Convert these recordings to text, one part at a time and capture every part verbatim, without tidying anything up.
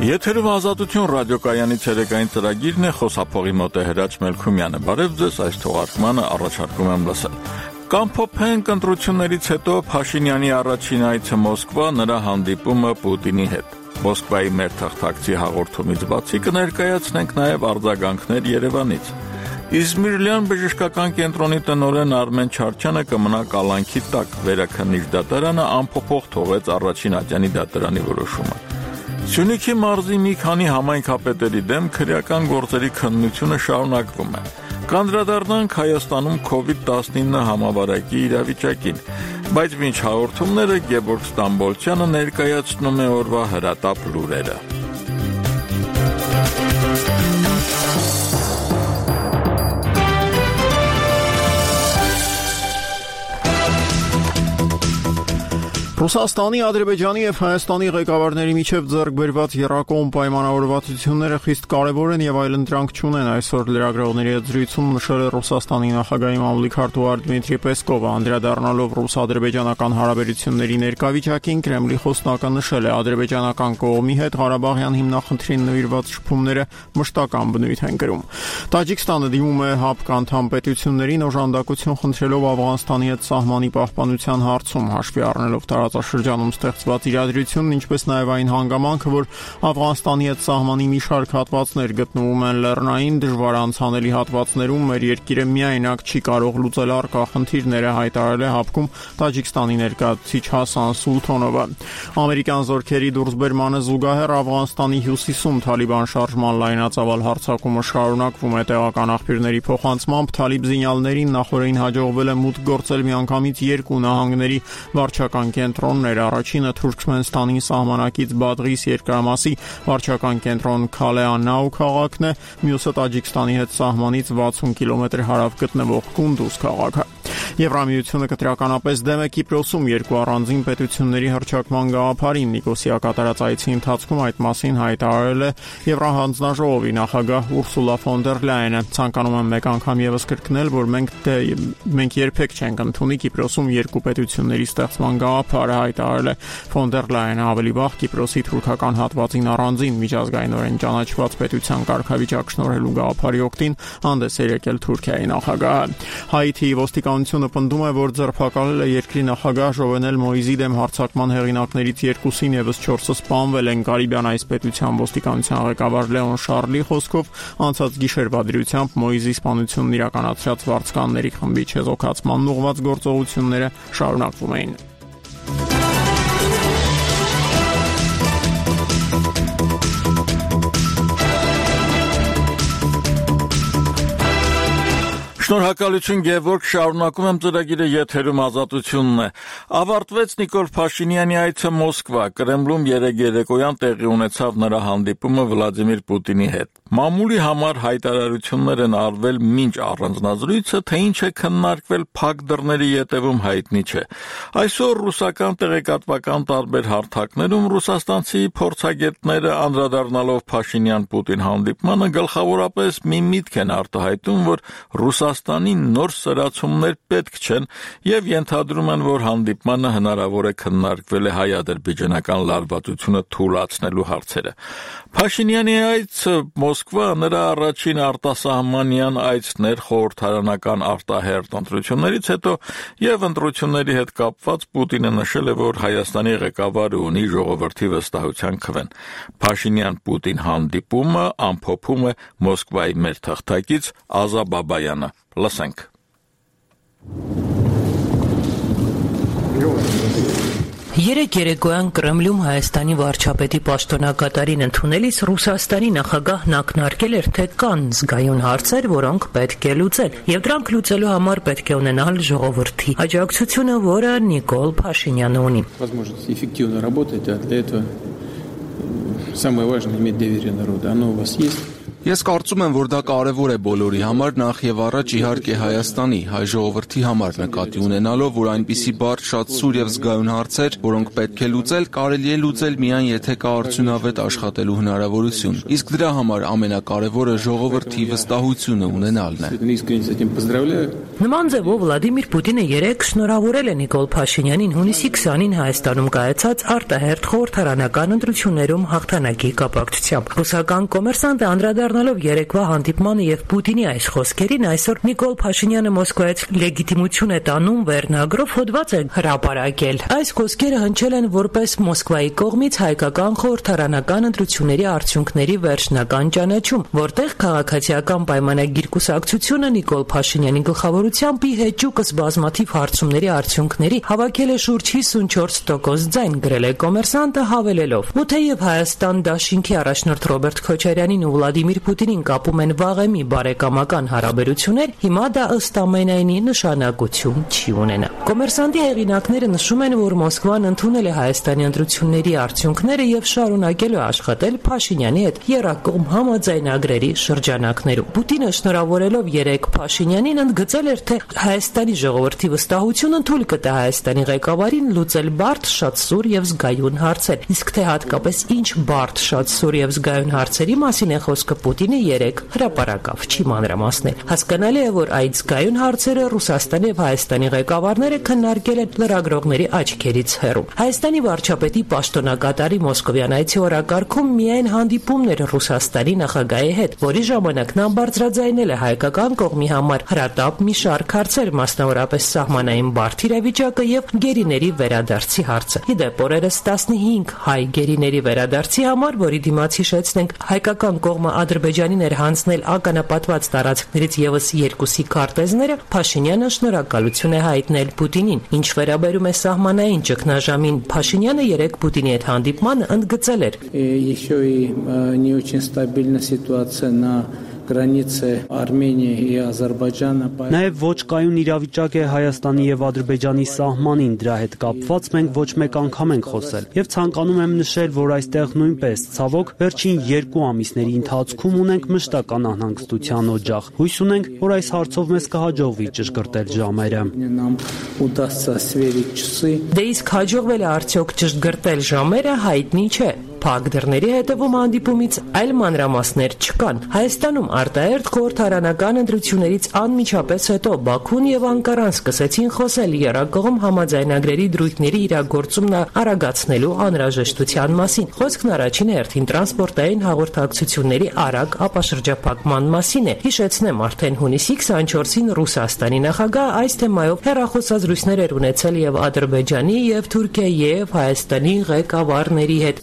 Եթերում Ազատություն ռադիոկայանի ցերեկային ծրագիրն է, խոսափողի մոտ է Հրաչ Մելքումյանը։ Բարև ձեզ, այս թողարկմանը առաջարկում եմ լսել։ Կամփոփենք ընտրություններից հետո Փաշինյանի առաջին այցը Մոսկվա, նրա հանդիպումը Պուտինի հետ։ Մոսկվայի մեր թղթակցի հաղորդումից բացի կներկայացնենք նաև արձագանքներ Երևանից։ Իզմիրլյան բժշկական կենտրոնի տնօրեն Արմեն Չարչյանը կմնա կալանքի տակ, վերաքննիչ դատարանը անփոփոխ թողեց առաջին ատյանի դատարանի որոշումը։ Սյունիքի մարզի մի քանի համայնքապետերի դեմ քրեական գործերի քննությունը շարունակվում է։ Կանդրադառնանք Հայաստանում քովիդ տասնինը համավարակի իրավիճակին, բայց մինչ հաղորդումները Գեորգ Ստամբոլցյանը ներկայացնում է օրվա հրատապ լուրերը։ Ռուսաստանի, Ադրբեջանի և Հայաստանի ղեկավարների միջև ձեռք բերված եռակողմ պայմանավորվածությունները խիստ կարևոր են և այլընտրանք չունեն, այսօր լրագրողների հետ զրույցում նշել է Ռուսաստանի նախագահի մամուլի քարտուղար Դմիտրի Պեսկովը, անդրադառնալով ռուս-ադրբեջանական հարաբերությունների ներկա վիճակին, Կրեմլի խոսնակը նշել է ադրբեջանական կողմի հետ Ղարաբաղյան հիմնախնդրին նվիրված շփումները մշտական բնույթ են կրում։ Տաջիկստանը դիմում է ՀԱՊԿ անդամ պետություններին օժանդակություն խնդրելով Աֆղանստանի հետ սահմանի պահպանության հարցում, հաշվի առնելով տարածաշրջանում ստեղծված իրադրությունն, ինչպես նաև այն հանգամանքը, որ Աֆղանստանի հետ սահմանի մի շարք հատվածներ գտնվում են լեռնային դժվար անցանելի հատվածներում, մեր երկիրը միայնակ չի կարող լուծել առկա խնդիրները, հայտարարել է ՀԱՊԿ-ում Տաջիկստանի ներկայացուցիչ Հասան Սուլթոնովը։ Ամերիկյան զորքերի դուրսբերմանը զուգահեռ Աֆղանստանի հյուսիսում Թալիբան շարժման լայնածավալ հարձակումը շարունակվում է։ Տեղական աղբյուրների փոխանցմամբ Թալիբ զինյալներին նախորդին հաջողվել է մուտք գործել միանգամից երկու նահանգների վարչական կենտրոններ, առաջինը Թուրքմենստանի սահմանակից Բադղիս երկրամասի վարչական կենտրոն Քալեանաու քաղաքն է, մյուսը Տաջիկստանի հետ սահմանից վաթսուն կիլոմետր հարավ գտնվող Կունդուզ քաղաքը։ Եվրամիությունը կտրականապես դեմ է Կիպրոսում երկու առանձին պետությունների հռչակման գաղափարին։ Նիկոսիա կատարած այցի ընթացքում այդ մասին հայտարարել է Եվրահանձնաժողովի նախագահ Ուրսուլա ֆոն դեր Լայենը։ Ցանկանում եմ մեկ անգամ եւս կրկնել, որ մենք դե, մենք երբեք չենք ընդունի Կիպրոսում երկու պետությունների ստեղծման գաղափարը, հայտարարել է ֆոն դեր Լայենը ավելի վաղ Կիպրոսի թուրքական հատվածին առանձին միջազգայինորեն ճանաչված պետության կարգավիճակ շնորհելու գաղափարի օգտին հանդես է եկել Թուրքիայի նախագահը։ Հայիթիի ոստիկանությունը պնդում է, որ ձերբակալել է երկրի նախագահ Ժովենել Մոիզի դեմ հարձակման հեղինակներից երկուսին, եւս չորսը սպանվել են։ Կարիբյան այս պետության ոստիկանության ղեկավար Լեոն Շարլի խոսքով անցած գիշերվա դրությամբ Մոիզի սպանությունն իրականացրած վարձկանների խմբի չեզոքացման ուղղված գործողությունները շարունակվում էին։ Շնորհակալություն Գևորգ, շարունակում եմ ծրագիրը, եթերում Ազատությունն է։ Ավարտվեց Նիկոլ Փաշինյանի այցը Մոսկվա, Կրեմլում երեկ երեկոյան տեղի ունեցավ նրա հանդիպումը Վլադիմիր Պուտինի հետ։ Մամուլի համար հայտարարություններ են արվել մինչ առանձնազրույցը, թե ինչ է քննարկվել փակ դռների ետևում հայտնի չէ։ Այսօր ռուսական տեղեկատվական տարբեր հարթակներում ռուսաստանցի փորձագետները անդրադառնալով Փաշինյան-Պուտին հանդիպմանը գլխավորապես մի միտք են արտահայտում, որ Ռուսաստանի նոր սրացումներ պետք չեն եւ ենթադրում են, որ հանդիպմանը հնարավոր է քննարկվել է հայ-ադրբեջանական լարվածությունը թույլատնելու հարցերը։ Փաշինյանի այցը Մոսկվա նրա առաջին արտասահմանյան այցն էր խորհրդարանական արտահերթ ընտրություններից հետո եւ ընտրությունների հետ կապված Պուտինը նշել է, որ Հայաստանի ղեկավարը ունի ժողովրդի վստահության քվեն։ Փաշինյան-Պուտին հանդիպումը ամփոփում է Մոսկվայի մեր թղթակից Ազա Բաբայանը։ Լսենք։ Երեկ երեկոյան Կրեմլում Հայաստանի վարչապետի պաշտոնակատարին ընդունելիս Ռուսաստանի նախագահն ակնարկել էր, թե կան զգայուն հարցեր, որոնք պետք է լուծել, եւ դրանք լուծելու համար պետք է ունենալ ժողովրդի աջակցությունը, որը Նիկոլ Փաշինյանը ունի։ Возможность эффективно работать, а для этого самое важное иметь доверие народа. Оно у вас есть. Ես կարծում եմ, որ դա կարևոր է բոլորի համար, նախ եւ առաջ իհարկե Հայաստանի, հայ ժողովրդի համար նկատի ունենալով, որ այնպիսի բարդ, շատ սուր եւ զգայուն հարցեր, որոնք պետք է լուծել, կարելի է լուծել միայն եթե կա արդյունավետ աշխատելու հնարավորություն։ Իսկ դրա համար ամենակարևորը ժողովրդի վստահությունը ունենալն է։ Նման ձևով Վլադիմիր Պուտինը երեկ շնորհավորել է Նիկոլ Փաշինյանին հունիսի քսանին Հայաստանում կայացած արտահերթ խորհրդարանական ընտրություններում հաղթանակի կապակցությամբ։ Ռուսական կոմերսանտը անդրադառնալով երեկվա հանդիպմանը եւ Պուտինի այս խոսքերին, այսօր Նիկոլ Փաշինյանը Մոսկվայից լեգիտիմություն է տանում վերնագրով հոդված է հրապարակել։ Այս խոսքերը հնչել են որպես Մոսկվայի կողմից հայկական խորհրդարանական ընտրությունների արդյունքների վերջնական ճանաչում, որտեղ քաղաքացիական պայմանագիր կուսակցությունը Նիկոլ Փաշինյանի գլխավորությամբ ի հեճուկս բազմաթիվ հարցումների արդյունքների հավաքել է շուրջ հիսունչորս տոկոս ձայն, գրել է կոմերսանտը հավելելով. «Ու թեև Հայաստան դաշինքի առաջնորդ Ռոբերտ Քոչարյանին ու Վլադիմիր Պուտինին կապում են վաղեմի բարեկամական հարաբերություններ, հիմա դա ըստ ամենայնի նշանակություն չի ունենա»։ Կոմերսանտի հեղինակները նշում են, որ Մոսկվան ընդունել է Հայաստանի ընտրությունների արդյունքները եւ շարունակել է աշխատել Փաշինյանի հետ եռակողմ համաձայնագրերի շրջանակներում։ Պուտինը շնորհավորելով երեկ Փաշինյանին ընդգծել էր, թե Հայաստանի ժողովրդի վստահությունը թույլ կտա Հայաստանի ղեկավարին լուծել բարդ, շատ սուր եւ զգայուն հարցեր։ Իսկ թե հատկապես ինչ բարդ, շատ սուր եւ զգայուն հարցերի մասին է խոսքը, Պուտինը երեկ հրապարակավ չի մանրամասնել։ Հասկանալի է, որ այդ զգայուն հարցերը Ռուսաստանի եւ Հայաստանի ղեկավարները քննարկել են լրագրողների աչքերից հեռու։ Հայաստանի վարչապետի պաշտոնակատարի մոսկովյան այցի օրակարգում միայն հանդիպումներ Ռուսաստանի նախագահի հետ, որի ժամանակ նա բարձրաձայնել է հայկական կողմի համար հրատապ մի շարք հարցեր, մասնավորապես սահմանային բարդ իրավիճակը եւ գերիների վերադարձի հարցը։ Իդեպ օրերս տասնհինգ հայ գերիների վերադարձի համար, որի դիմաց հիշեցնենք, հայկական կողմը Ադրբեջանին էր հանձնել ականապատված տարածքներից եւս երկուսի քարտեզները, Փաշինյանը շնորհակալություն է հայտնել Պուտինին։ Ինչ վերաբերում է սահմանային ճգնաժամին, Փաշինյանը երեկ Պուտինի հետ հանդիպմանը ընդգծել էր. Еще и не очень стабильная ситуация на границе Армении и Ադրբեջանը։ Նաև ոչ կայուն իրավիճակ է Հայաստանի եւ Ադրբեջանի սահմանին, դրա հետ կապված մենք ոչ մեկ անգամ ենք խոսել։ Եվ ցանկանում եմ նշել, որ այստեղ նույնպես ցավոք վերջին երկու ամիսների ընթացքում ունենք մշտական անհանգստության օջախ։ Հույս ունենք, որ այս հարցով մեզ կհաջողվի ճշգրտել ժամերը։ Դե իսկ հաջողվել է արդյոք ճշգրտել ժամերը, հայտնի չէ։ Փակ դռների հետևում հանդիպումից այլ մանրամասներ չկան։ Հայաստանում արտահերթ խորհրդարանական ընտրություններից անմիջապես հետո Բաքուն եւ Անկարան սկսեցին խոսել եռակողմ համաձայնագրերի դրույթների իրագործումն արագացնելու անհրաժեշտության մասին։ Խոսքն առաջին հերթին տրանսպորտային հաղորդակցությունների արագ ապաշրջափակման մասին է։ Հիշեցնեմ, արդեն հունիսի քսանչորսին Ռուսաստանի նախագահ այս թեմայով հեռախոսազրույցներ էր ունեցել եւ Ադրբեջանի եւ Թուրքիայի եւ Հայաստանի ղեկավարների հետ։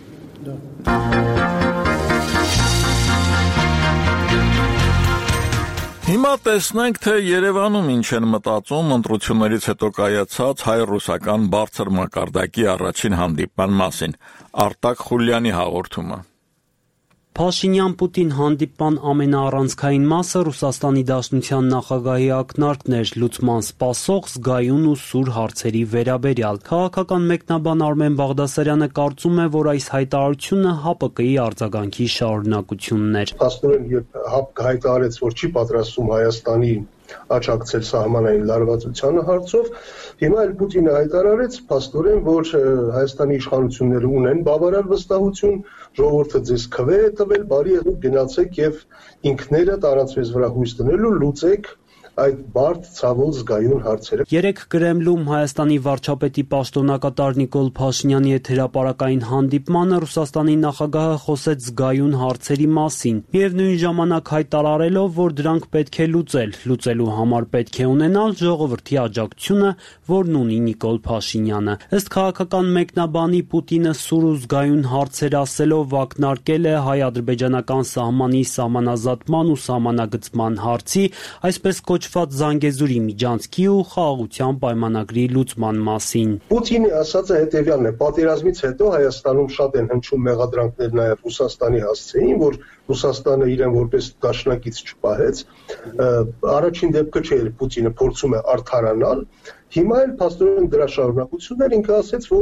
Հիմա տեսնենք, թե Երևանում ինչ են մտածում ընտրություններից հետո կայացած հայ-ռուսական բարձր մակարդակի առաջին հանդիպման մասին։ Արտակ Խուլյանի հաղորդումը։ Փաշինյան-Պուտին հանդիպման ամենաառանցքային մասը Ռուսաստանի Դաշնության նախագահի ակնարկն էր լուծման սպասող զգայուն ու սուր հարցերի վերաբերյալ։ Քաղաքական մեկնաբան Արմեն Բաղդասարյանը կարծում է, որ այս հայտարարությունը ՀԱՊԿ-ի արձագանքի շարունակությունն էր։ Փաստորեն, երբ ՀԱՊԿ հայտարարեց, որ չի պատրաստվում Հայաստանի աջակցել սահմանային լարվածությանը հարցով, հիմա էլ Պուտինը հայտարարեց փաստորեն, որ Հայաստանի իշխանությունները ունեն բավարար վստահություն, ժողովուրդը ձեզ քվե է տվել, բարի եղեք գնացեք եւ ինքներդ առանց մեզ վրա հույս դնելու լուծեք այդ բարդ ցավոտ զգայուն հարցերը։ Երեկ Կրեմլում Հայաստանի վարչապետի պաշտոնակատար Նիկոլ Փաշինյանի հետ հրապարակային հանդիպմանը Ռուսաստանի նախագահը խոսեց զգայուն հարցերի մասին, միևնույն ժամանակ հայտարարելով, որ դրանք պետք է լուծել, լուծելու համար պետք է ունենալ ժողովրդի աջակցությունը, որն ունի Նիկոլ Փաշինյանը։ Ըստ քաղաքական մեկնաբանի Պուտինը սուր ու զգայուն հարցեր ասելով ակնարկել է հայ-ադրբեջանական սահմանի սահմանազատման ու սահմանագծման հարցի, այսպես կոչված Զանգեզուրի միջանցքի ու խաղաղության պայմանագրի լուծման մասին։ Պուտինի ասածը հետևյալն է. պատերազմից հետո Հայաստանում շատ են հնչում մեղադրանքներ նաև Ռուսաստանի հասցեին, որ Ռուսաստանը իրեն որպես դաշնակից չպահեց։ Առաջին դեպքը չէ, Պուտինը փորձում է արդարանալ։ Հիմա էլ փաստորեն դրա շարունակությունն էր, ինքը ասաց, որ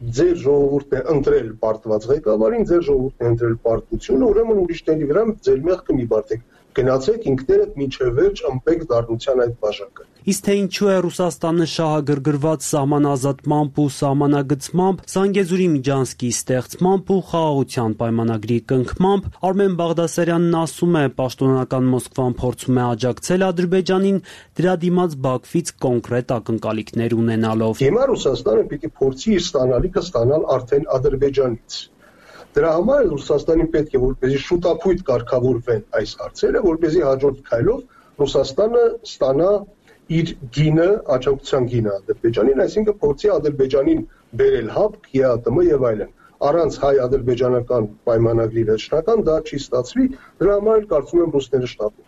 ձեր ժողովուրդն է ընտրել պարտված ղեկավարին, ձեր ժողովուրդն է ընտրել պարտությունը, ուրեմն ուրիշների վրա ձեր մեղքը մի բարդեք։ Գնացեք ինքներդ մինչև վերջ ըմպեք դառնության այդ բաժակը։ Իսկ թե ինչու է Ռուսաստանը շահագրգռված սահմանազատմամբ ու սահմանագծմամբ, Զանգեզուրի միջանցքի ստեղծմամբ ու խաղաղության պայմանագրի կնքմամբ, Արմեն Բաղդասարյանն ասում է, պաշտոնական Մոսկվան փորձում է աջակցել Ադրբեջանին, դրա դիմաց Բաքվից կոնկրետ ակնկալիքներ ունենալով։ Հիմա Ռուսաստանը պիտի փորձի իր ստանալիքը ստանալ արդեն Ադրբեջանից։ Դրա համար Ռուսաստանին պետք է որպեսզի շուտապույտ կարգավորվեն այս հարցերը, որպեսզի հաջորդ քայլով Ռուսաստանը ստանա իր գինը, աջակցության գինը Ադրբեջանին, այսինքն փորձի Ադրբեջանին բերել հապկ, ԵԱՏՄ եւ այլն։ Առանց հայ-ադրբեջանական պայմանագրի վերջնական դա չի ստացվի, դրա համար էլ կարծում եմ ռուսները շտապում։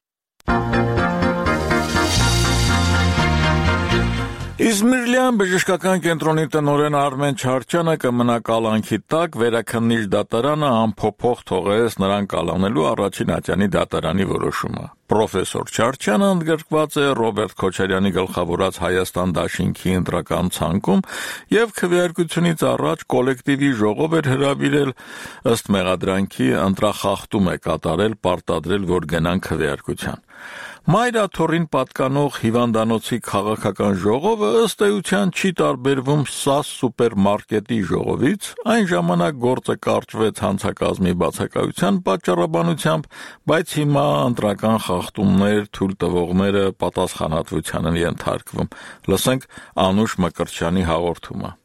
Իզմիրլյան բժշկական կենտրոնի տնօրեն Արմեն Չարչյանը կմնա կալանքի տակ, վերաքննիչ դատարանը անփոփոխ թողեց նրան կալանելու առաջին ատյանի դատարանի որոշումը։ Պրոֆեսոր Չարչյանը ընդգրկված է Ռոբերտ Քոչարյանի գլխավորած Հայաստան դաշինքի ընտրական ցանկում եւ քվեարկությունից առաջ կոլեկտիվի ժողով էր հրավիրել, ըստ մեղադրանքի ընտրախախտում է կատարել, պարտադրել, որ գնան քվեարկության։ Մայրաթորին պատկանող հիվանդանոցի քաղաքական ժողովը ըստ էության չի տարբերվում ՍԱՍ սուպերմարկետի ժողովից, այն ժամանակ գործը կարճվեց հանցակազմի բացակայության պատճառաբանությամբ, բայց հիմա ընտրական խախտումներ, թույլ տվողները պատասխանատվության են ենթարկվում։ Լսենք Անուշ Մկրտչյանի հաղորդումը։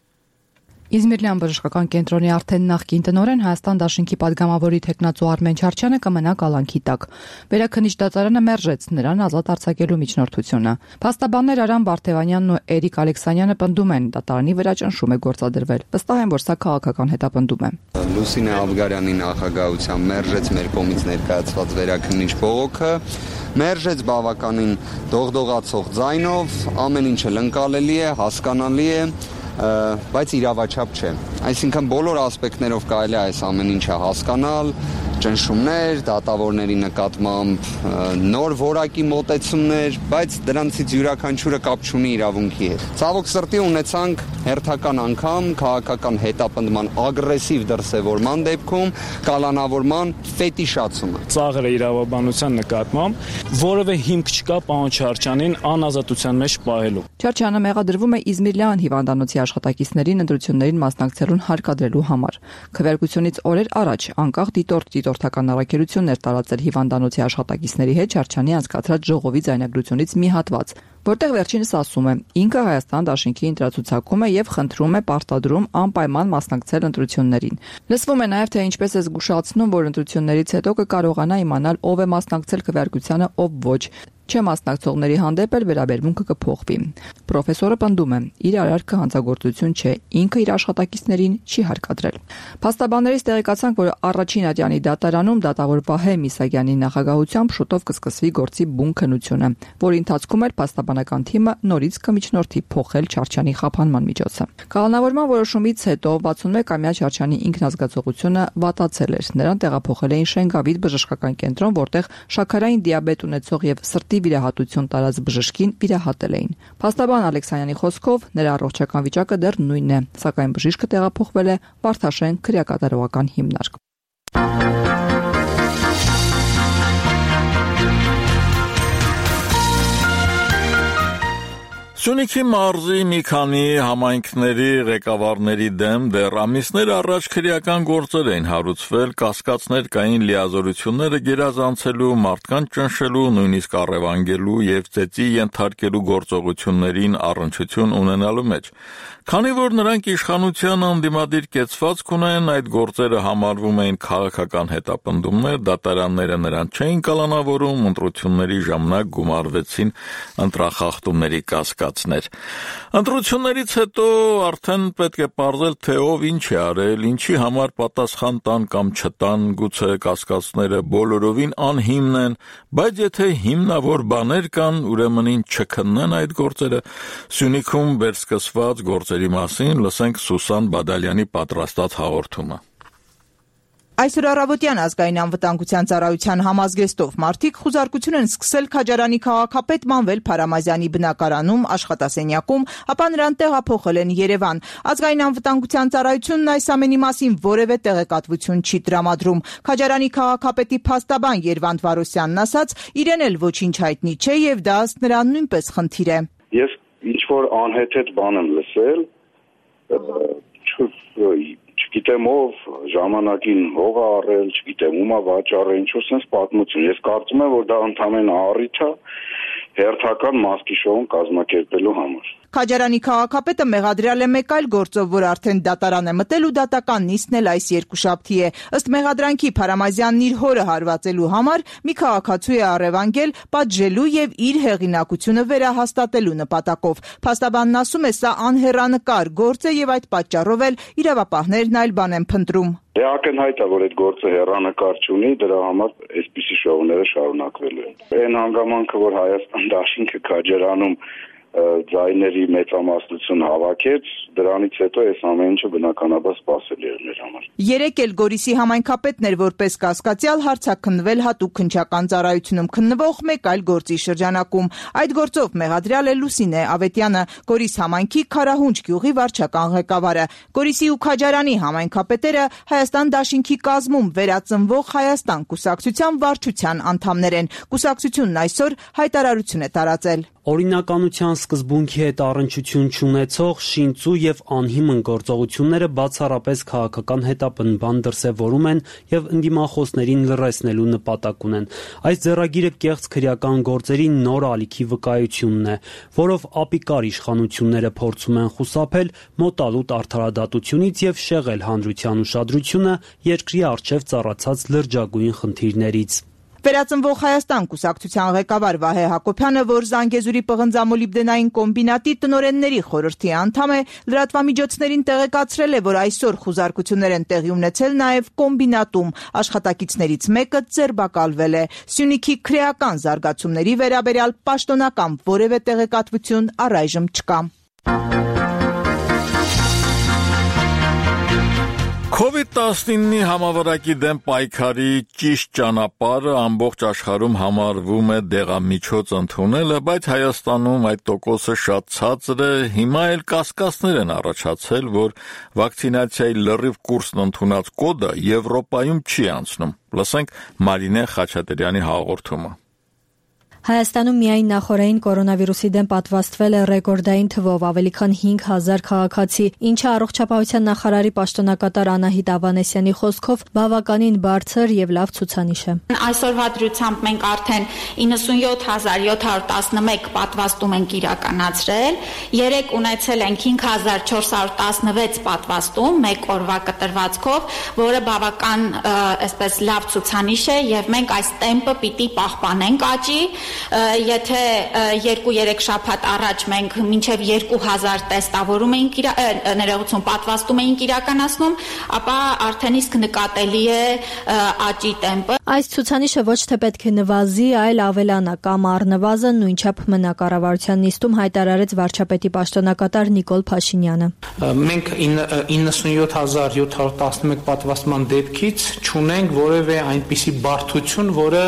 Իզմիրլյան բժշկական կենտրոնի արդեն նախկին տնօրեն Հայաստան դաշինքի падգամավորի թեկնածու Արմեն Չարչյանը կմնա կալանքի տակ։ Վերաքննիչ դատարանը մերժեց նրան ազատ արձակելու միջնորդությունը։ Փաստաբաններ Արամ Բարթևանյանն ու Էրիկ Ալեքսանյանը պնդում են, դատարանի վրա ճնշում է գործադրվել։ Վստահ են, որ սա քաղաքական հետապնդում է։ Լուսինե Աբգարյանի նախագահությամբ մերժեց մեր կողմից ներկայացված վերաքննիչ բողոքը, մերժեց բավականին դողդողացող ձայնով, ամեն ինչը ընկալելի է, հասկանալի է, բայց իրավաչափ չէ։ Այսինքն բոլոր ասպեկտներով կարելի է այս ամեն ինչը հասկանալ, ճնշումներ, դատավորների նկատմամբ նոր որակի մոտեցումներ, բայց դրանցից յուրաքանչյուրը կապ չունի իրավունքի հետ։ Ցավոք սրտի ունեցանք հերթական անգամ քաղաքական հետապնդման ագրեսիվ դրսևորման դեպքում կալանավորման ֆետիշացումը։ Ծաղր է իրավաբանության նկատմամբ, որևէ հիմք չկա պարոն Չարչյանին անազատության մեջ պահելու։ Չարչյանը մեղադրվում է Իզմիրլյան հիվանդանոցի աշխատակիցներին ընտրություններին մասնակցելուն հարկադրելու համար։ Քվեարկությունից օրեր առաջ անկախ դիտորդ դիտորդական առաքելություններ տարածել հիվանդանոցի աշխատակիցների հետ Չարչյանի անցկացրած ժողովի ձայնագրությունից մի հատված, որտեղ վերջինս ասում է. ինքը Հայաստան դաշինքի ընտրացուցակում է եւ խնդրում է պարտադրում անպայման մասնակցել ընտրություններին։ Լսվում է նաեւ, թե ինչպես է զգուշացնում, որ ընտրություններից հետո կկարողանա իմանալ ով է մասնակցել քվեարկությանը, ով ոչ։ Չմասնակցողների հանդեպ էլ վերաբերմունքը կփոխվի։ Պրոֆեսորը պնդում է, իր արարքը հանցագործություն չէ, ինքը իր աշխատակիցներին չի հարկադրել։ Փաստաբաններից տեղեկացանք, որ առաջին ատյանի դատարանում դատավոր Վահե Միսակյանի նախագահությամբ շուտով կսկսվի գործի բուն քննությունը, որի ընթացքում էլ փաստաբանական թիմը նորից կմիջնորդի փոխել Չարչյանի խափանման միջոցը։ Կալանավորման որոշումից հետո վաթսունմեկ-ամյա Չարչյանի ինքնազգացողությունը վատացել էր։ Նրան տեղափոխել էին Շենգավիթ բժշկական կենտրոն, որտեղ շաքարային դիաբետ ունեցող եւ սրտի վիրահատություն տարած բժշկին վիրահատել էին։ Փաստաբան Ալեքսանյանի խոսքով նրա առողջական վիճակը դեռ նույնն է, սակայն բժիշկը տեղափոխվել է Վարդաշեն քրեակատարողական հիմնարկ։ Սյունիքի մարզի մի քանի համայնքների ղեկավարների դեմ դեռ ամիսներ առաջ քրեական գործեր էին հարուցվել, կասկածներ կային լիազորությունները գերազանցելու, մարդկանց ճնշելու, նույնիսկ առևանգելու եւ ծեծի ենթարկելու գործողություններին առնչություն ունենալու մեջ։ Քանի որ նրանք իշխանության անդիմադիր կեցվածք ունեն, այդ գործերը համարվում էին քաղաքական հետապնդումներ, դատարանները նրանց չէին կալանավորում, ընտրությունների ժամանակ գումարվեցին ընտրախախտումների կասկածներ։ Ընտրություններից հետո արդեն պետք է պարզել, թե ով ինչ է արել, ինչի համար պատասխան տան կամ չտան, գուցե կասկածները բոլորովին անհիմն են, բայց եթե հիմնավոր բաներ կան, ուրեմն ինչ չքննեն այդ գործերը։ Սյունիքում վերսկսված գործերի մասին լսենք Սուսան Բադալյանի պատրաստած հաղորդումը։ Այսօր առավոտյան ազգային անվտանգության ծառայության համազգեստով մարդիկ խուզարկություն են սկսել Քաջարանի քաղաքապետ Մանվել Փարամազյանի բնակարանում, աշխատասենյակում, ապա նրան տեղափոխել են Երևան։ Ազգային անվտանգության ծառայությունն այս ամենի մասին որևէ տեղեկատվություն չի տրամադրում։ Քաջարանի քաղաքապետի փաստաբան Երվանդ Վարոսյանն ասաց, իրեն էլ ոչինչ հայտնի չէ եւ դա ըստ նրան նույնպես խնդիր է։ Ես ինչ որ անհեթեթ բան եմ լսել, չգիտեմ ով ժամանակին հող է առել, չգիտեմ ում է վաճառել, ինչ որ sense պատմություն։ Ես կարծում եմ, որ դա ընդհանրապես առիթ է հերթական մասկի շոուն կազմակերպելու համար։ Քաջարանի քաղաքապետը մեղադրյալ է մեկ այլ գործով, որ արդեն դատարան է մտել ու դատական նիստն էլ այս երկուշաբթի է։ Ըստ մեղադրանքի Փարամազյանն իր հորը հարվածելու համար մի քաղաքացու է առևանգել պատժելու եւ իր հեղինակությունը վերահաստատելու նպատակով։ Փաստաբանն ասում է, սա անհեռանկար գործ է եւ այդ պատճառով էլ իրավապահներն այլ բան են փնտրում։ Դե ակնհայտ է, որ այդ գործը հեռանկար չունի, դրա համար այսպիսի շոուները շարունակվելու են։ Այն հանգամանքը, որ Հայաստան դաշինքը Քաջարանում ձայների մեծամասնություն հավաքեց, դրանից հետո այս ամեն ինչը բնականաբար սպասելի էր մեր համար։ Երեկ էլ Գորիսի համայնքապետն էր որպես կասկածյալ հարցաքննվել հատուկ քննչական ծառայությունում քննվող մեկ այլ գործի շրջանակում։ Այդ գործով մեղադրյալ է Լուսինե Ավետյանը, Գորիս համայնքի Քարահունջ գյուղի վարչական ղեկավարը։ Գորիսի ու Քաջարանի համայնքապետերը Հայաստան դաշինքի կազմում վերածնվող Հայաստան կուսակցության վարչության անդամներ են։ Կուսակցությունն այսօր հայտարարություն է տարածել։ Օրինականության սկզբունքի հետ առնչություն չունեցող շինծու եւ անհիմն գործողությունները բացառապես քաղաքական հետապնդման դրսևորում են եւ ընդդիմախոսներին լռեցնելու նպատակ ունեն։ Այս ձեռագիրը կեղծ քրեական գործերի նոր ալիքի վկայությունն է, որով ապիկար իշխանությունները փորձում են խուսափել մոտալուտ արդարադատությունից եւ շեղել հանրության ուշադրությունը երկրի առջեւ ծառացած լրջագույն խնդիրներից։ Վերածնվող Հայաստան կուսակցության ղեկավար Վահե Հակոբյանը, որ Զանգեզուրի պղնձամոլիբդենային կոմբինատի տնօրենների խորհրդի անդամ է, լրատվամիջոցներին տեղեկացրել է, որ այսօր խուզարկություններ են տեղի ունեցել նաև կոմբինատում։ Աշխատակիցներից մեկը ձերբակալվել է։ Սյունիքի քրեական զարգացումների վերաբերյալ պաշտոնական որևէ տեղեկատվություն առայժմ չկա։ Կովիդ տասնինի համավարակի դեմ պայքարի ճիշտ ճանապարհը ամբողջ աշխարհում համարվում է դեղամիջոց ընդունելը, բայց Հայաստանում այդ տոկոսը շատ ցածր է։ Հիմա էլ կասկածներ են առաջացել, որ վակցինացիայի լրիվ կուրսն ընդունած կոդը Եվրոպայում չի անցնում։ Լսենք Մարինե Խաչատրյանի հաղորդումը։ Հայաստանում միայն նախորդային կորոնավիրուսի դեմ պատվաստվել է ռեկորդային թվով ավելի քան հինգ հազար քաղաքացի, ինչը առողջապահության նախարարի պաշտոնակատար Անահիտ Ավանեսյանի խոսքով բավականին բարձր եւ լավ ցուցանիշ է։ Այսօրվա դրությամբ մենք արդեն իննսունյոթ հազար յոթ հարյուր տասնմեկ պատվաստում ենք իրականացրել, երեք ունեցել ենք հինգ հազար չորս հարյուր տասնվեց պատվաստում մեկ օրվա կտրվածքով, որը բավական այսպես լավ ցուցանիշ է եւ մենք այս տեմպը պիտի պահպանենք աճի։ Եթե երկու-երեք շաբաթ առաջ մենք մինչև երկու հազար տեստավորում էինք ներողություն պատվաստում էինք իրականացնում, ապա արդեն իսկ նկատելի է աճի տեմպը։ Այս ցուցանիշը ոչ թե պետք է նվազի, այլ ավելանա կամ առնվազն նույնչափ մնա կառավարության նիստում հայտարարեց վարչապետի պաշտոնակատար Նիկոլ Փաշինյանը։ Մենք իննսունյոթ հազար յոթ հարյուր տասնմեկ պատվաստման դեպքից չունենք որևէ այնպիսի բարդություն, որը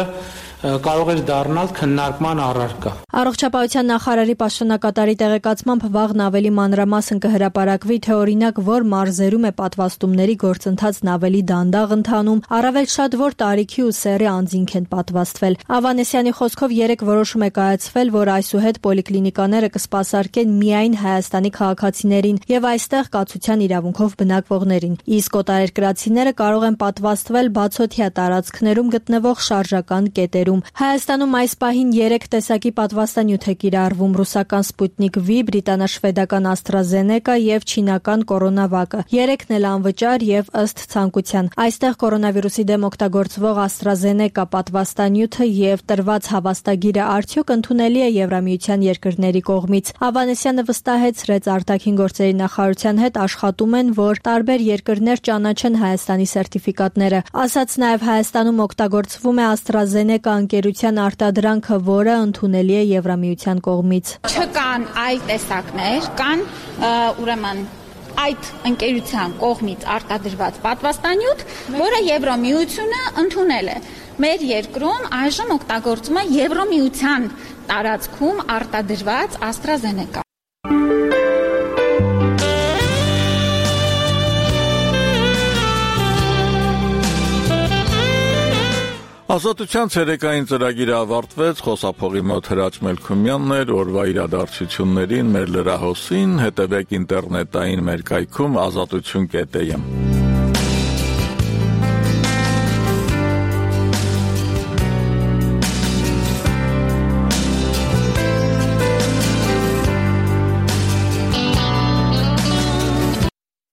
կարող էր դառնալ քննարկման առարկա։ Առողջապահության նախարարի պաշտոնակատարի տեղեկացմամբ վաղն ավելի մանրամասն կհրապարակվի, թե օրինակ որ մարզերում է պատվաստումների գործընթացն ավելի դանդաղ ընթանում, առավել շատ որ տարիքի ու սեռի անձինք են պատվաստվել։ Ավանեսյանի խոսքով երեք որոշում է կայացվել, որ այսուհետ պոլիկլինիկաները կսպասարկեն միայն Հայաստանի քաղաքացիներին եւ այստեղ կացության իրավունքով բնակվողներին, իսկ օտարերկրացիները կարող են պատվաստվել բացօթյա տարածքներում գտնվող շարժական կետերում։ Հայաստանում այս պահին երեք տեսակի պատվաստանյութ է կիրառվում՝ ռուսական Սպուտնիկ V, բրիտանա-շվեդական AstraZeneca եւ չինական Coronavac-ը։ Երեքն էլ անվճար եւ ըստ ցանկության։ Այստեղ կորոնավիրուսի դեմ օգտագործվող AstraZeneca պատվաստանյութը եւ տրված հավաստագիրը արդյոք ընդունելի է Եվրամիության երկրների կողմից։ Ավանեսյանը վստահեցրեց, արտաքին գործերի նախարարության հետ աշխատում են, որ տարբեր երկրներ ճանաչեն Հայաստանի սերտիֆիկատները։ Ասաց նաեւ Հայաստանում օգտագործվում է AstraZeneca անկերության արտադրանքը, որը ընդունելի է Եվրամիության կողմից։ Չկան այլ տեսակներ, կան ուրեմն այդ ընկերության կողմից արտադրված պատվաստանյութ, որը Եվրոմիությունը ընդունել է։ Մեր երկրում այժմ օգտագործում է Եվրոմիության տարածքում արտադրված AstraZeneca։ Ազատության ցերեկային ծրագիրը ավարտվեց, խոսափողի մոտ Հրաչ Մելքումյանն էր, օրվա իրադարձություններին մեր լրահոսին, հետևեք ինտերնետային մեր կայքում ազատություն կետ է եմ։